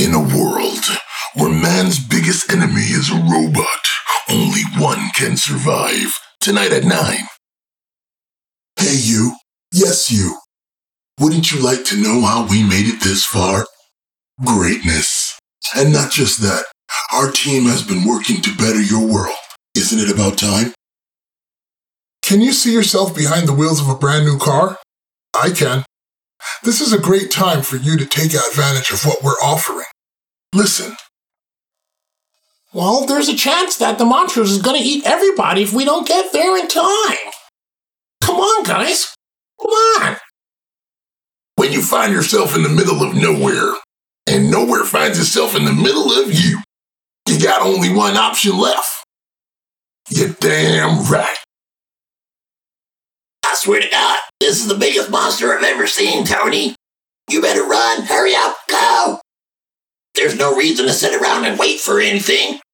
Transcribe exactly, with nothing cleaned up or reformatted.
In a world where man's biggest enemy is a robot, only one can survive. Tonight at nine. Hey you, yes you. Wouldn't you like to know how we made it this far? Greatness. And not just that, our team has been working to better your world. Isn't it about time? Can you see yourself behind the wheels of a brand new car? I can. This is a great time for you to take advantage of what we're offering. Listen. Well, there's a chance that the Montrose is going to eat everybody if we don't get there in time. Come on, guys. Come on. When you find yourself in the middle of nowhere, and nowhere finds itself in the middle of you, you got only one option left. You're damn right. I swear to God, this is the biggest monster I've ever seen, Tony. You better run, hurry up, go. There's no reason to sit around and wait for anything.